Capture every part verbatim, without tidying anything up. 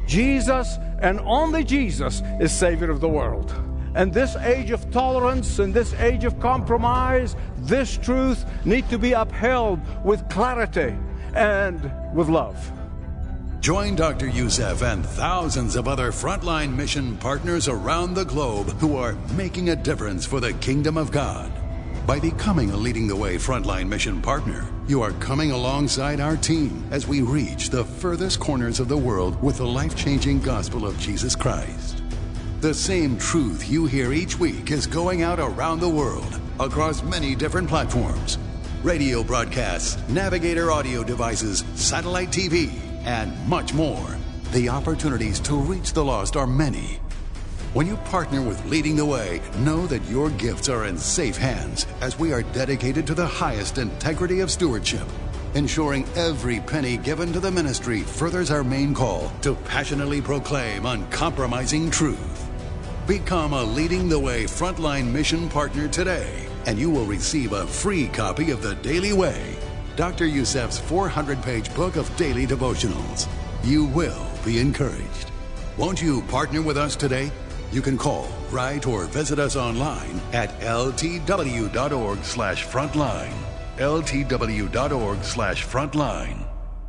Jesus and only Jesus is Savior of the world. And this age of tolerance and this age of compromise, this truth need to be upheld with clarity and with love. Join Doctor Youssef and thousands of other frontline mission partners around the globe who are making a difference for the kingdom of God. By becoming a Leading the Way frontline mission partner, you are coming alongside our team as we reach the furthest corners of the world with the life-changing gospel of Jesus Christ. The same truth you hear each week is going out around the world across many different platforms: radio broadcasts, Navigator audio devices, satellite T V, and much more. The opportunities to reach the lost are many. When you partner with Leading the Way, know that your gifts are in safe hands as we are dedicated to the highest integrity of stewardship, ensuring every penny given to the ministry furthers our main call to passionately proclaim uncompromising truth. Become a Leading the Way frontline mission partner today, and you will receive a free copy of The Daily Way, Doctor Youssef's four hundred page book of daily devotionals. You will be encouraged. Won't you partner with us today? You can call, write, or visit us online at ltw.org slash frontline. ltw.org slash frontline.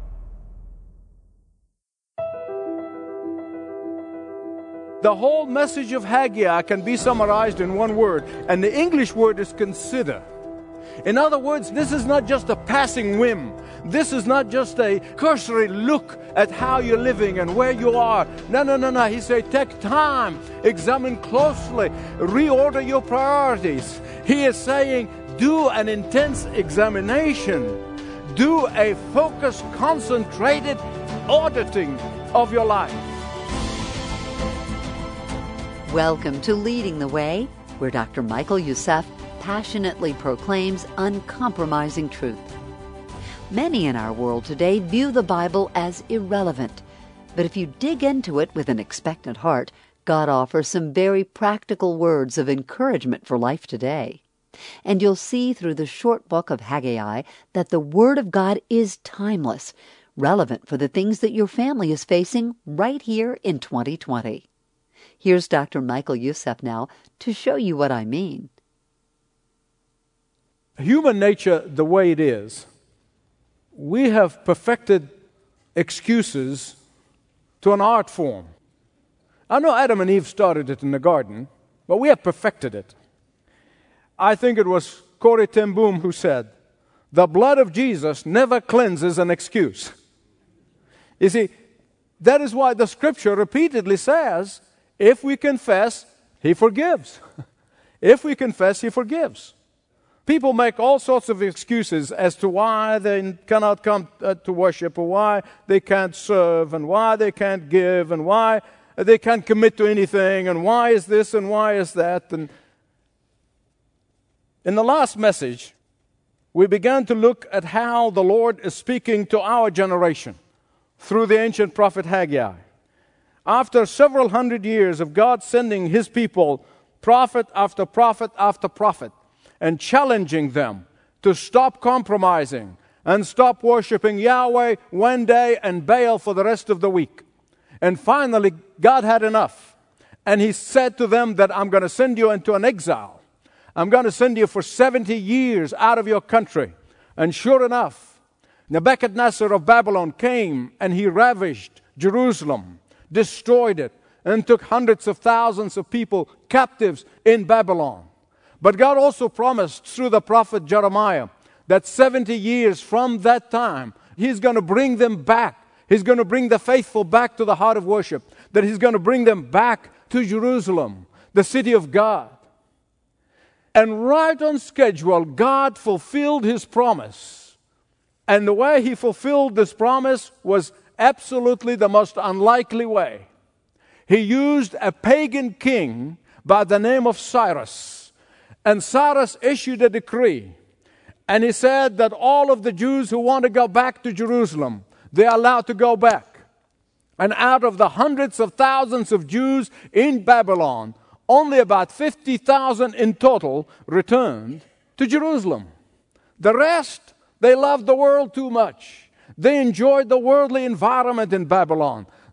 The whole message of Haggai can be summarized in one word, and the English word is consider. In other words, this is not just a passing whim. This is not just a cursory look at how you're living and where you are. No, no, no, no. He said, take time, examine closely, reorder your priorities. He is saying, do an intense examination. Do a focused, concentrated auditing of your life. Welcome to Leading the Way, where Doctor Michael Youssef passionately proclaims uncompromising truth. Many in our world today view the Bible as irrelevant, but if you dig into it with an expectant heart, God offers some very practical words of encouragement for life today. And you'll see through the short book of Haggai that the Word of God is timeless, relevant for the things that your family is facing right here in twenty twenty. Here's Doctor Michael Youssef now to show you what I mean. Human nature, the way it is, we have perfected excuses to an art form. I know Adam and Eve started it in the garden, but we have perfected it. I think it was Corrie ten Boom who said, the blood of Jesus never cleanses an excuse. You see, that is why the Scripture repeatedly says, if we confess, He forgives. If we confess, He forgives. People make all sorts of excuses as to why they cannot come uh, to worship, or why they can't serve, and why they can't give, and why they can't commit to anything, and why is this, and why is that. And in the last message, we began to look at how the Lord is speaking to our generation through the ancient prophet Haggai. After several hundred years of God sending His people, prophet after prophet after prophet, and challenging them to stop compromising and stop worshiping Yahweh one day and Baal for the rest of the week. And finally, God had enough. And He said to them that I'm going to send you into an exile. I'm going to send you for seventy years out of your country. And sure enough, Nebuchadnezzar of Babylon came and he ravished Jerusalem, destroyed it, and took hundreds of thousands of people captives in Babylon. But God also promised through the prophet Jeremiah that seventy years from that time, He's going to bring them back. He's going to bring the faithful back to the heart of worship. That He's going to bring them back to Jerusalem, the city of God. And right on schedule, God fulfilled His promise. And the way He fulfilled this promise was absolutely the most unlikely way. He used a pagan king by the name of Cyrus. And Cyrus issued a decree, and he said that all of the Jews who want to go back to Jerusalem, they are allowed to go back. And out of the hundreds of thousands of Jews in Babylon, only about fifty thousand in total returned to Jerusalem. The rest, they loved the world too much. They enjoyed the worldly environment in Babylon.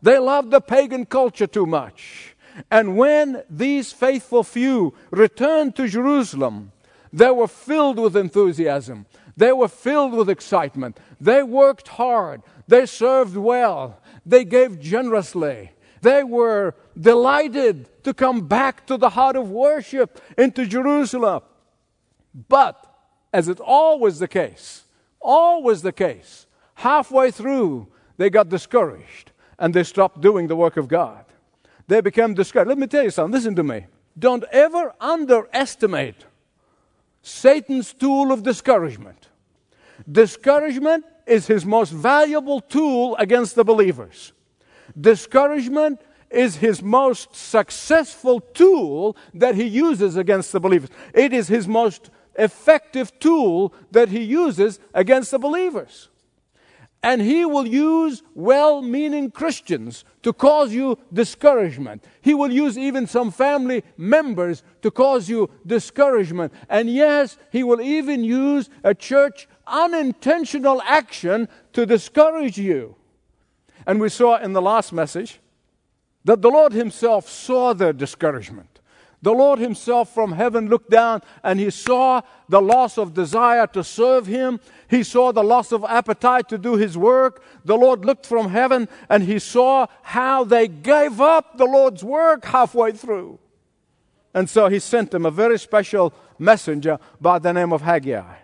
They loved the pagan culture too much. And when these faithful few returned to Jerusalem, they were filled with enthusiasm. They were filled with excitement. They worked hard. They served well. They gave generously. They were delighted to come back to the heart of worship into Jerusalem. But, as it's always the case, always the case, halfway through, they got discouraged and they stopped doing the work of God. They became discouraged. Let me tell you something. Listen to me. Don't ever underestimate Satan's tool of discouragement. Discouragement is his most valuable tool against the believers. Discouragement is his most successful tool that he uses against the believers. It is his most effective tool that he uses against the believers. And he will use well-meaning Christians to cause you discouragement. He will use even some family members to cause you discouragement. And yes, he will even use a church unintentional action to discourage you. And we saw in the last message that the Lord himself saw their discouragement. The Lord himself from heaven looked down and he saw the loss of desire to serve him. He saw the loss of appetite to do his work. The Lord looked from heaven and he saw how they gave up the Lord's work halfway through. And so he sent them a very special messenger by the name of Haggai.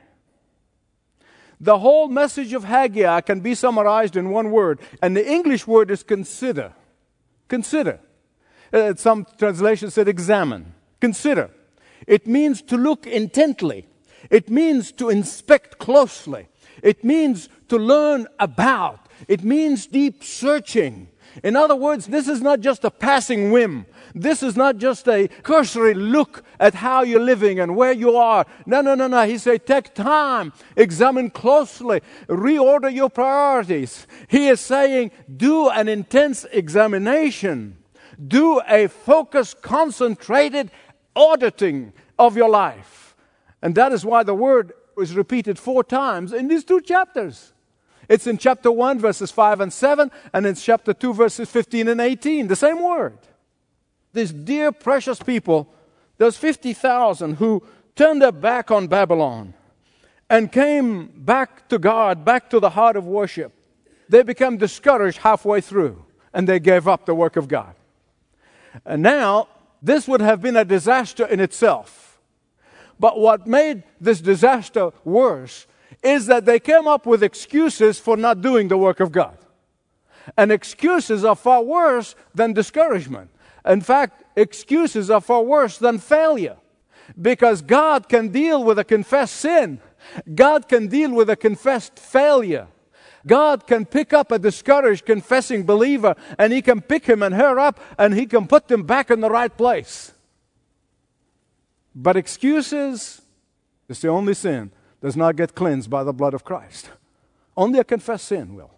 The whole message of Haggai can be summarized in one word, and the English word is consider. Consider. Uh, some translations said examine. Consider. It means to look intently. It means to inspect closely. It means to learn about. It means deep searching. In other words, this is not just a passing whim. This is not just a cursory look at how you're living and where you are. No, no, no, no. He said, take time, examine closely, reorder your priorities. He is saying, do an intense examination. Do a focused, concentrated auditing of your life. And that is why the word was repeated four times in these two chapters. It's in chapter one, verses five and seven, and in chapter two, verses fifteen and eighteen. The same word. These dear, precious people, those fifty thousand who turned their back on Babylon and came back to God, back to the heart of worship, they became discouraged halfway through, and they gave up the work of God. And now, this would have been a disaster in itself. But what made this disaster worse is that they came up with excuses for not doing the work of God. And excuses are far worse than discouragement. In fact, excuses are far worse than failure. Because God can deal with a confessed sin. God can deal with a confessed failure. God can pick up a discouraged, confessing believer, and He can pick him and her up, and He can put them back in the right place. But excuses is the only sin that does not get cleansed by the blood of Christ. Only a confessed sin will.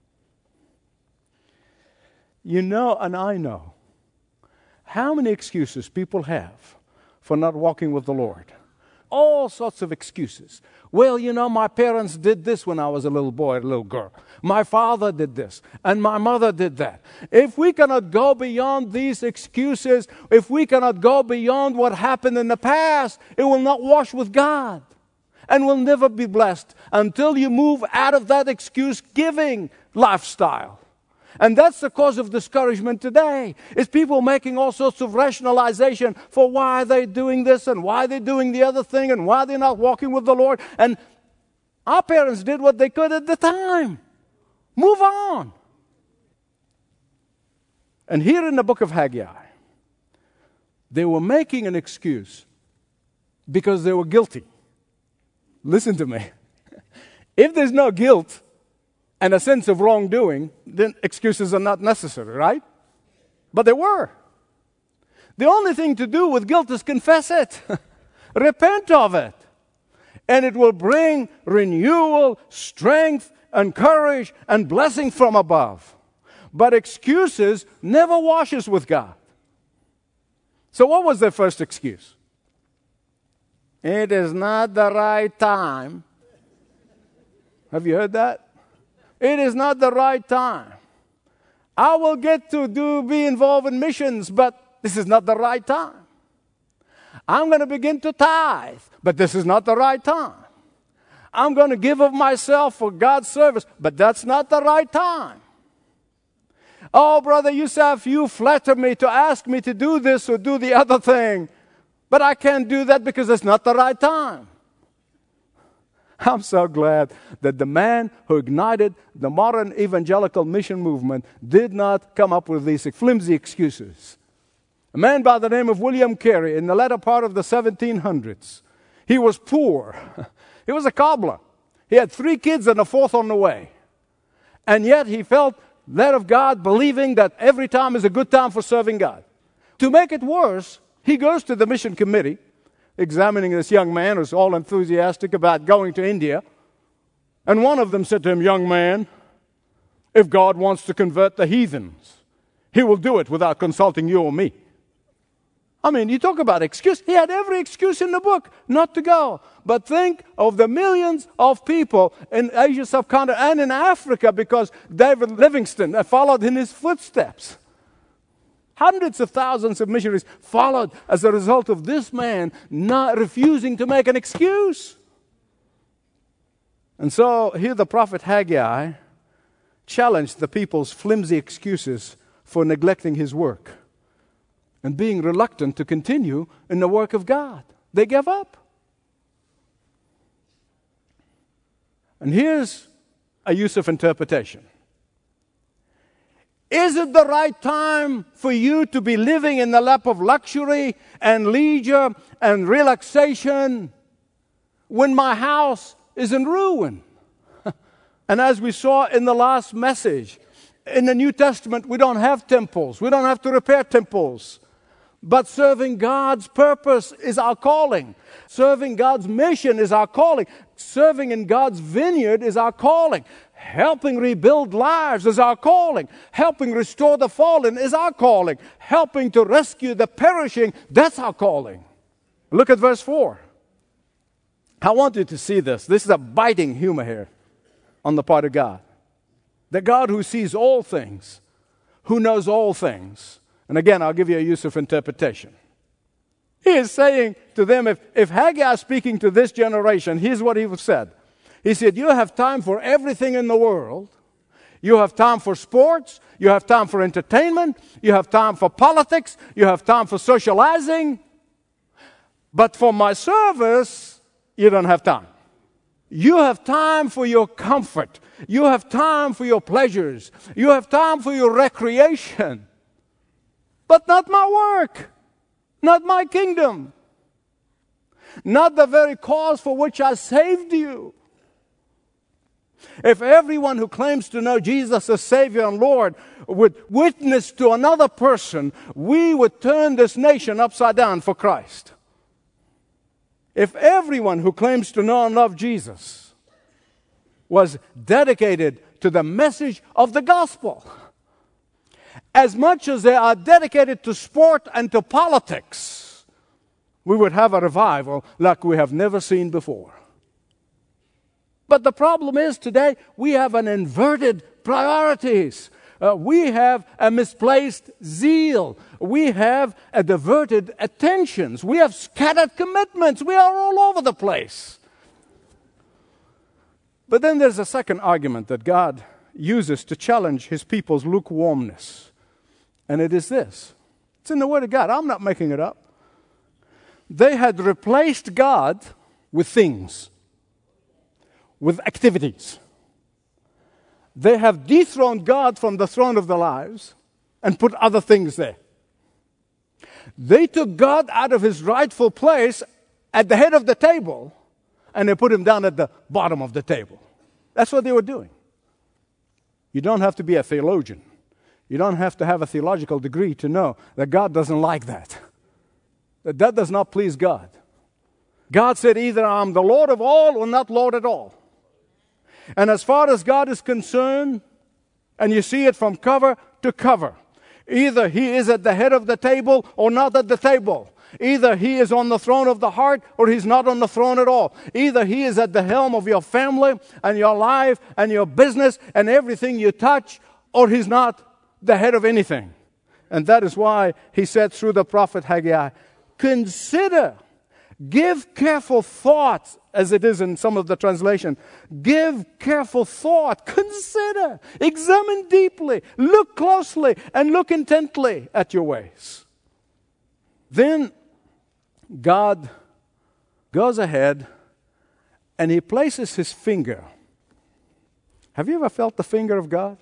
You know, and I know, how many excuses people have for not walking with the Lord. All sorts of excuses. Well, you know, my parents did this when I was a little boy, a little girl. My father did this, and my mother did that. If we cannot go beyond these excuses, if we cannot go beyond what happened in the past, it will not wash with God and will never be blessed until you move out of that excuse-giving lifestyle. And that's the cause of discouragement today, is people making all sorts of rationalization for why they're doing this and why they're doing the other thing and why they're not walking with the Lord. And our parents did what they could at the time. Move on. And here in the book of Haggai, they were making an excuse because they were guilty. Listen to me. If there's no guilt and a sense of wrongdoing, then excuses are not necessary, right? But they were. The only thing to do with guilt is confess it. Repent of it. And it will bring renewal, strength, and courage, and blessing from above. But excuses never washes with God. So what was their first excuse? It is not the right time. Have you heard that? It is not the right time. I will get to do be involved in missions, but this is not the right time. I'm going to begin to tithe, but this is not the right time. I'm going to give of myself for God's service, but that's not the right time. Oh, Brother Yusef, you flatter me to ask me to do this or do the other thing, but I can't do that because it's not the right time. I'm so glad that the man who ignited the modern evangelical mission movement did not come up with these flimsy excuses. A man by the name of William Carey in the latter part of the seventeen hundreds. He was poor. He was a cobbler. He had three kids and a fourth on the way. And yet he felt led of God, believing that every time is a good time for serving God. To make it worse, he goes to the mission committee, examining this young man who's all enthusiastic about going to India. And one of them said to him, "Young man, if God wants to convert the heathens, He will do it without consulting you or me." I mean, you talk about excuse. He had every excuse in the book not to go. But think of the millions of people in Asia subcontinent and in Africa, because David Livingstone followed in his footsteps. Hundreds of thousands of missionaries followed as a result of this man not refusing to make an excuse. And so here the prophet Haggai challenged the people's flimsy excuses for neglecting his work and being reluctant to continue in the work of God. They gave up. And here's a Yusef interpretation. Is it the right time for you to be living in the lap of luxury and leisure and relaxation when my house is in ruin? And as we saw in the last message, in the New Testament, we don't have temples. We don't have to repair temples. But serving God's purpose is our calling. Serving God's mission is our calling. Serving in God's vineyard is our calling. Helping rebuild lives is our calling. Helping restore the fallen is our calling. Helping to rescue the perishing, that's our calling. Look at verse four. I want you to see this. This is a biting humor here on the part of God. The God who sees all things, who knows all things. And again, I'll give you a Yusef interpretation. He is saying to them, if, if Haggai is speaking to this generation, here's what he said. He said, you have time for everything in the world. You have time for sports. You have time for entertainment. You have time for politics. You have time for socializing. But for my service, you don't have time. You have time for your comfort. You have time for your pleasures. You have time for your recreation. But not my work, not my kingdom, not the very cause for which I saved you. If everyone who claims to know Jesus as Savior and Lord would witness to another person, we would turn this nation upside down for Christ. If everyone who claims to know and love Jesus was dedicated to the message of the gospel, as much as they are dedicated to sport and to politics, we would have a revival like we have never seen before. But the problem is today we have an inverted priorities. Uh, we have a misplaced zeal. We have a diverted attentions. We have scattered commitments. We are all over the place. But then there's a second argument that God uses to challenge His people's lukewarmness. And it is this. It's in the Word of God. I'm not making it up. They had replaced God with things, with activities. They have dethroned God from the throne of their lives and put other things there. They took God out of His rightful place at the head of the table and they put Him down at the bottom of the table. That's what they were doing. You don't have to be a theologian. You don't have to have a theological degree to know that God doesn't like that. That that does not please God. God said either I'm the Lord of all or not Lord at all. And as far as God is concerned, and you see it from cover to cover, either He is at the head of the table or not at the table. Either He is on the throne of the heart or He's not on the throne at all. Either He is at the helm of your family and your life and your business and everything you touch, or He's not the head of anything. And that is why he said through the prophet Haggai, consider, give careful thought, as it is in some of the translation. Give careful thought, consider, examine deeply, look closely, and look intently at your ways. Then God goes ahead and he places his finger. Have you ever felt the finger of God?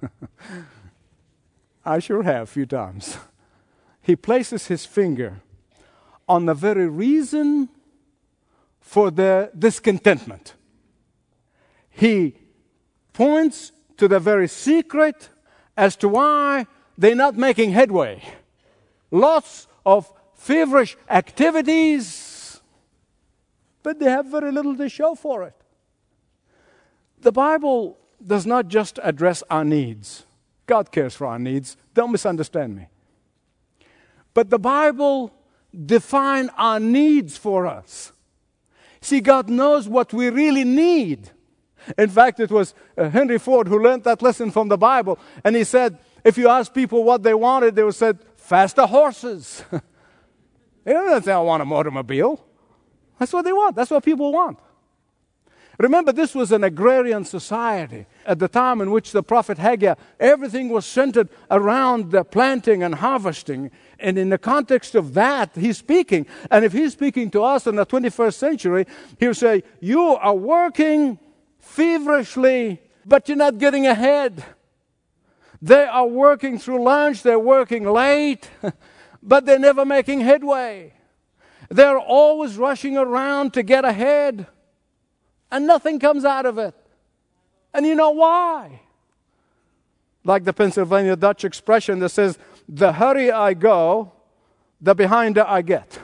I sure have a few times. He places his finger on the very reason for their discontentment. He points to the very secret as to why they're not making headway. Lots of feverish activities, but they have very little to show for it. The Bible does not just address our needs. God cares for our needs. Don't misunderstand me. But the Bible defines our needs for us. See, God knows what we really need. In fact, it was uh, Henry Ford who learned that lesson from the Bible. And he said, if you ask people what they wanted, they would say, faster horses. They don't say, I want a automobile. That's what they want. That's what people want. Remember, this was an agrarian society at the time in which the prophet Haggai, everything was centered around the planting and harvesting. And in the context of that, he's speaking. And if he's speaking to us in the twenty-first century, he'll say, you are working feverishly, but you're not getting ahead. They are working through lunch, they're working late, but they're never making headway. They're always rushing around to get ahead. And nothing comes out of it. And you know why? Like the Pennsylvania Dutch expression that says, the hurrier I go, the behinder I get.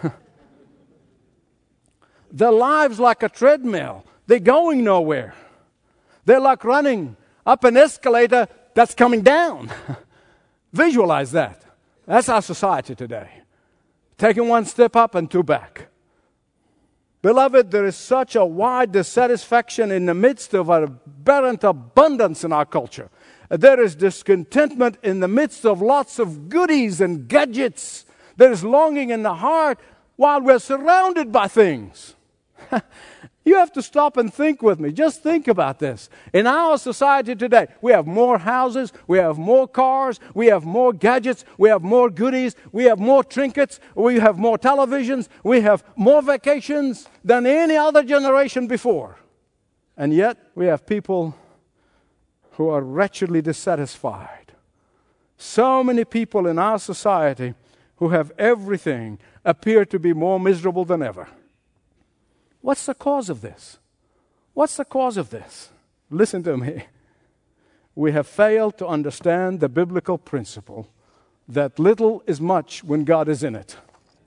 Their lives like a treadmill. They're going nowhere. They're like running up an escalator that's coming down. Visualize that. That's our society today. Taking one step up and two back. Beloved, there is such a wide dissatisfaction in the midst of a apparent abundance in our culture. There is discontentment in the midst of lots of goodies and gadgets. There is longing in the heart while we're surrounded by things. You have to stop and think with me. Just think about this. In our society today, we have more houses, we have more cars, we have more gadgets, we have more goodies, we have more trinkets, we have more televisions, we have more vacations than any other generation before. And yet, we have people who are wretchedly dissatisfied. So many people in our society who have everything appear to be more miserable than ever. What's the cause of this? What's the cause of this? Listen to me. We have failed to understand the biblical principle that little is much when God is in it.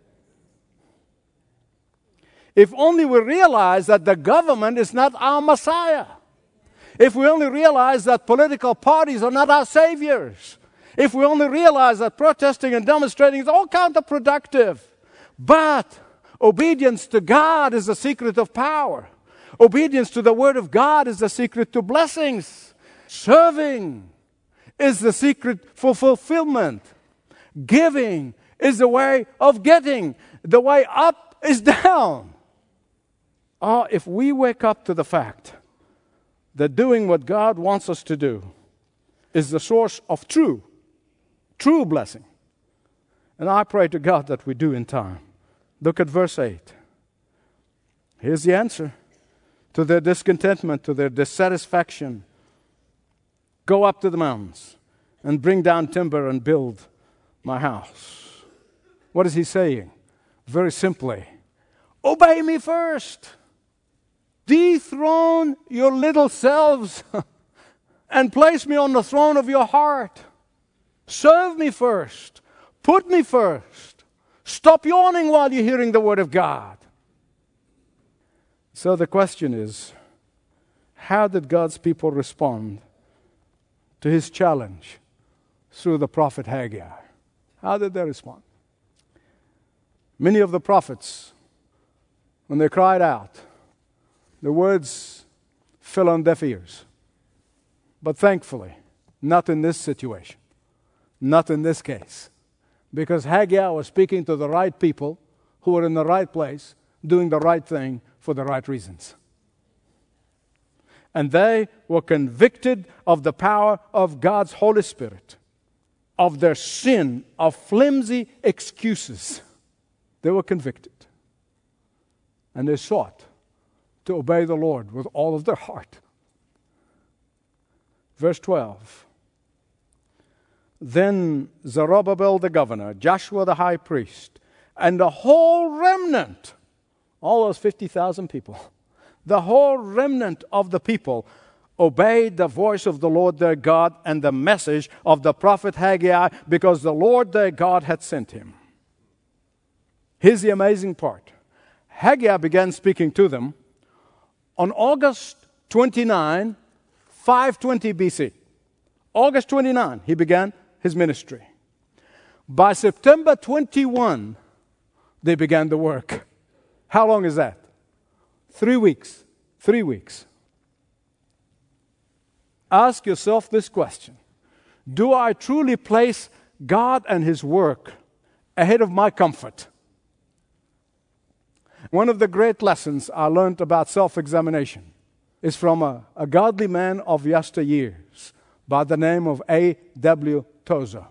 If only we realize that the government is not our Messiah. If we only realize that political parties are not our saviors. If we only realize that protesting and demonstrating is all counterproductive. But obedience to God is the secret of power. Obedience to the Word of God is the secret to blessings. Serving is the secret for fulfillment. Giving is the way of getting. The way up is down. Oh, if we wake up to the fact that doing what God wants us to do is the source of true, true blessing. And I pray to God that we do in time. Look at verse eight. Here's the answer to their discontentment, to their dissatisfaction. Go up to the mountains and bring down timber and build my house. What is he saying? Very simply, obey me first. Dethrone your little selves and place me on the throne of your heart. Serve me first. Put me first. Stop yawning while you're hearing the Word of God. So the question is, how did God's people respond to His challenge through the prophet Haggai? How did they respond? Many of the prophets, when they cried out, the words fell on deaf ears. But thankfully, not in this situation. Not in this case. Because Haggai was speaking to the right people who were in the right place, doing the right thing for the right reasons. And they were convicted of the power of God's Holy Spirit, of their sin, of flimsy excuses. They were convicted. And they sought to obey the Lord with all of their heart. Verse twelve. Then Zerubbabel the governor, Joshua the high priest, and the whole remnant, all those fifty thousand people, the whole remnant of the people obeyed the voice of the Lord their God and the message of the prophet Haggai, because the Lord their God had sent him. Here's the amazing part. Haggai began speaking to them on August twenty-ninth, five twenty B C. August twenty-ninth, he began his ministry. By September twenty-first, they began the work. How long is that? Three weeks. Three weeks. Ask yourself this question. Do I truly place God and His work ahead of my comfort? One of the great lessons I learned about self-examination is from a, a godly man of yesteryears by the name of A W Tozer.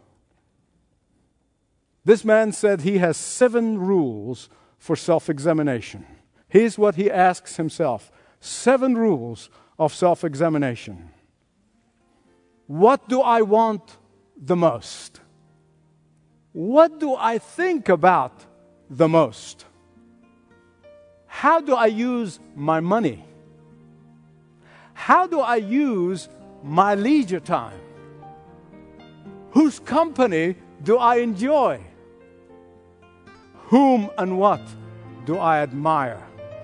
This man said he has seven rules for self-examination. Here's what he asks himself. Seven rules of self-examination. What do I want the most? What do I think about the most? How do I use my money? How do I use my leisure time? Whose company do I enjoy? Whom and what do I admire?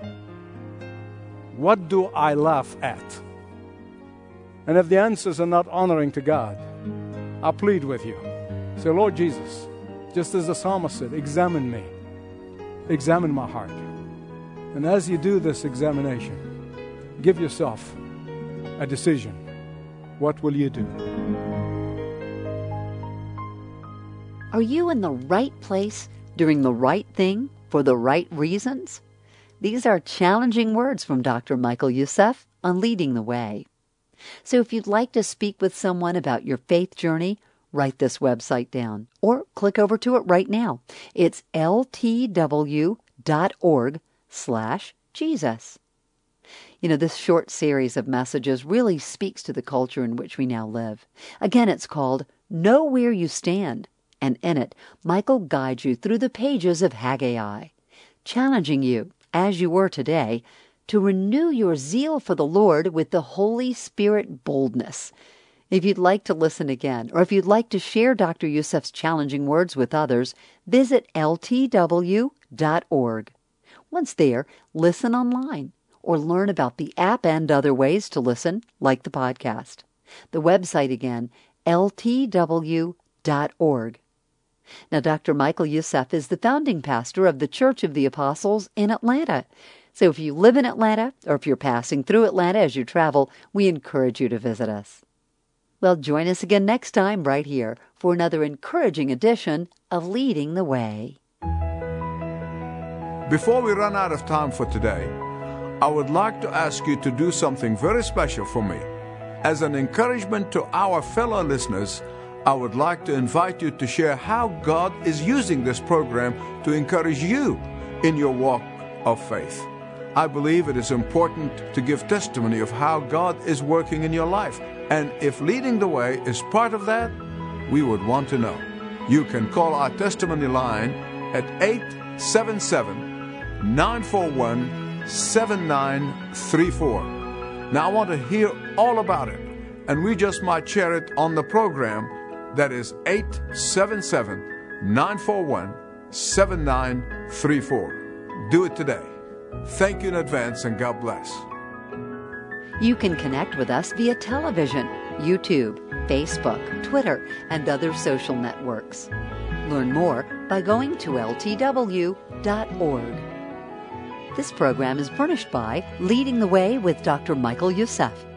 What do I laugh at? And if the answers are not honoring to God, I plead with you. Say, Lord Jesus, just as the psalmist said, examine me. Examine my heart. And as you do this examination, give yourself a decision. What will you do? Are you in the right place, doing the right thing for the right reasons? These are challenging words from Doctor Michael Youssef on Leading the Way. So if you'd like to speak with someone about your faith journey, write this website down or click over to it right now. It's ltw.org slash Jesus. You know, this short series of messages really speaks to the culture in which we now live. Again, it's called Know Where You Stand. And in it, Michael guides you through the pages of Haggai, challenging you, as you were today, to renew your zeal for the Lord with the Holy Spirit boldness. If you'd like to listen again, or if you'd like to share Doctor Youssef's challenging words with others, visit L T W dot org. Once there, listen online, or learn about the app and other ways to listen, like the podcast. The website again, L T W dot org. Now, Doctor Michael Youssef is the founding pastor of the Church of the Apostles in Atlanta. So if you live in Atlanta, or if you're passing through Atlanta as you travel, we encourage you to visit us. Well, join us again next time right here for another encouraging edition of Leading the Way. Before we run out of time for today, I would like to ask you to do something very special for me. As an encouragement to our fellow listeners, I would like to invite you to share how God is using this program to encourage you in your walk of faith. I believe it is important to give testimony of how God is working in your life. And if Leading the Way is part of that, we would want to know. You can call our testimony line at eight seven seven, nine four one, seven nine three four. Now I want to hear all about it, and we just might share it on the program. That is eight seven seven, nine four one, seven nine three four. Do it today. Thank you in advance, and God bless. You can connect with us via television, YouTube, Facebook, Twitter, and other social networks. Learn more by going to L T W dot org. This program is furnished by Leading the Way with Doctor Michael Youssef.